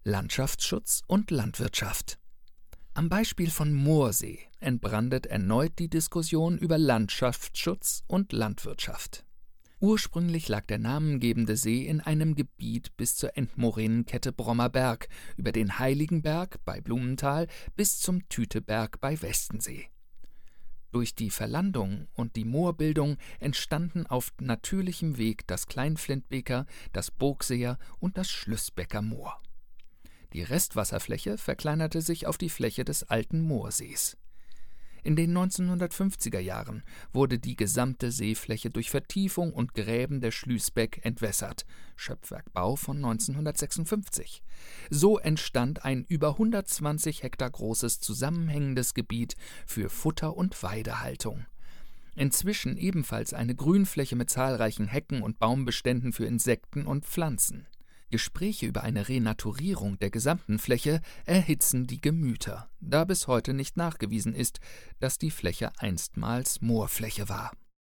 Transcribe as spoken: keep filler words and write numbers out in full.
Landschaftsschutz und Landwirtschaft. Am Beispiel von Moorsee entbrandet erneut die Diskussion über Landschaftsschutz und Landwirtschaft. Ursprünglich lag der namengebende See in einem Gebiet bis zur Endmoränenkette Brommer Berg, über den Heiligenberg bei Blumenthal bis zum Tüteberg bei Westensee. Durch die Verlandung und die Moorbildung entstanden auf natürlichem Weg das Kleinflintbeker, das Burgseer und das Schlüsbecker Moor. Die Restwasserfläche verkleinerte sich auf die Fläche des alten Moorsees. In den neunzehnhundertfünfziger Jahren wurde die gesamte Seefläche durch Vertiefung und Gräben der Schlüsbeck entwässert, Schöpfwerkbau von neunzehnhundertsechsundfünfzig. So entstand ein über hundertzwanzig Hektar großes zusammenhängendes Gebiet für Futter- und Weidehaltung. Inzwischen ebenfalls eine Grünfläche mit zahlreichen Hecken und Baumbeständen für Insekten und Pflanzen. Gespräche über eine Renaturierung der gesamten Fläche erhitzen die Gemüter, da bis heute nicht nachgewiesen ist, dass die Fläche einstmals Moorfläche war.